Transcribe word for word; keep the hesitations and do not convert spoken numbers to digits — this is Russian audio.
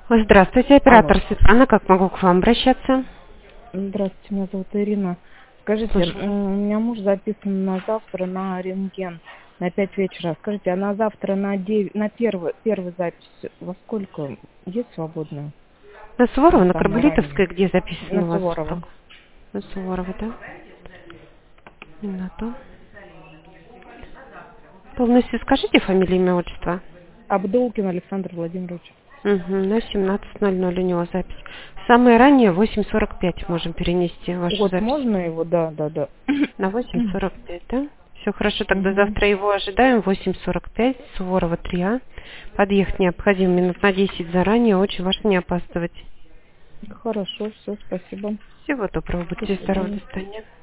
Здравствуйте, Алло. оператор Светлана. Как могу к вам обращаться? Здравствуйте, меня зовут Ирина. Скажите, Слушаю м, вас. у меня муж записан на завтра на рентген на пять вечера. Скажите, а на завтра на девять, на первый, первую запись во сколько есть свободная? На Суворова, На на самое раннее. Карболитовской, где записан На у вас? Суворова. Как? На Суворова, да? Минуту. Полностью скажите фамилию, имя, отчество. Абдулкин Александр Владимирович. Угу, на семнадцать ноль ноль у него запись. Самое раннее восемь сорок пять можем перенести вашу Вот запись. можно его? Да, да, да. На восемь сорок пять, да? Все хорошо, тогда Мгм. завтра его ожидаем. восемь сорок пять, Суворова три А. Подъехать необходимо минут на десять заранее. Очень важно не опаздывать. Хорошо, все, спасибо. Всего доброго, До будьте здоровы, свидания. до свидания.